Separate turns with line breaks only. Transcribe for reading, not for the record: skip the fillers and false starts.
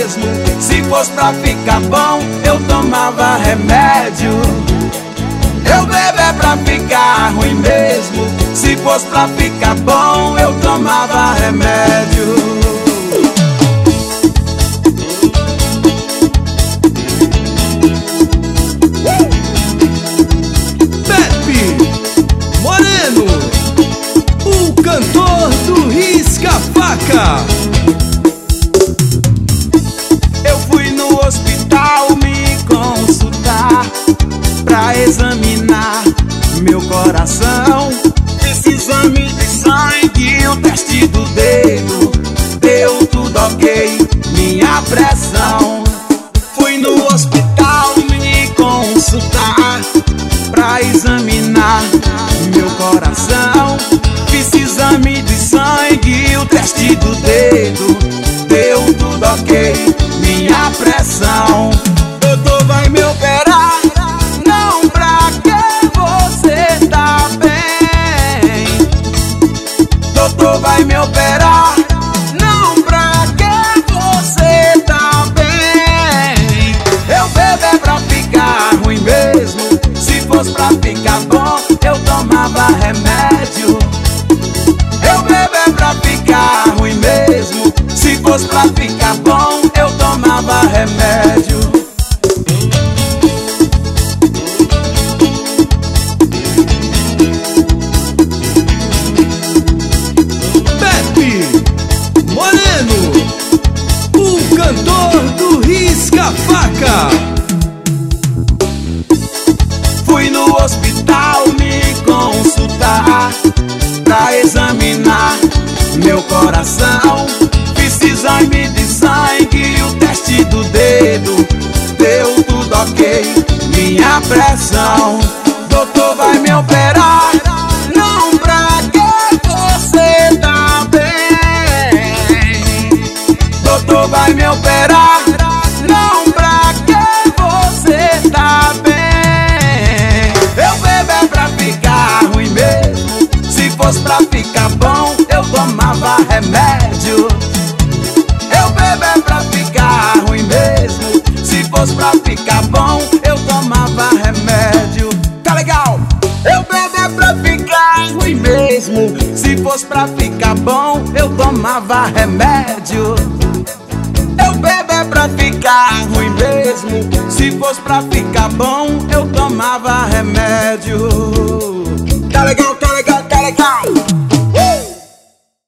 mesmo. Se fosse pra ficar bom, eu tomava remédio. Eu bebo é pra ficar ruim mesmo. Se fosse pra ficar bom, eu tomava remédio.
Pepe Moreno, o cantor do Risca-Faca.
Eu fui no hospital me consultar pra examinar meu coração. Fiz exame de sangue, o teste do dedo, deu tudo ok, minha pressão. Fui no hospital me consultar pra examinar meu coração. Fiz exame de sangue, o teste do dedo, deu tudo ok, minha pressão. Doutor vai me operar, não pra que você tá bem. Doutor vai me operar, não pra que você tá bem. Eu bebo é pra ficar ruim mesmo. Se fosse pra ficar bom, eu tomava remédio. Eu bebo é pra ficar ruim mesmo. Se fosse pra ficar bom, eu tomava remédio.
Pepe Moreno, o cantor do Risca-Faca.
Fui no hospital me consultar pra examinar meu coração. Fiz exame de sangue, o teste do dedo, deu tudo ok, minha pressão. Doutor vai me operar, não pra que você tá bem. Doutor vai me operar, não pra que você tá bem. Eu bebo é pra ficar ruim mesmo. Se fosse pra ficar bom, eu tomava remédio. Eu bebo é pra ficar ruim mesmo. Se fosse pra ficar bom, eu tomava remédio. Tá legal? Eu bebo é pra ficar ruim mesmo. Se fosse pra ficar bom, eu tomava remédio. Eu bebo é pra ficar ruim mesmo. Se fosse pra ficar bom, eu tomava remédio. Tá legal, tá legal, tá legal.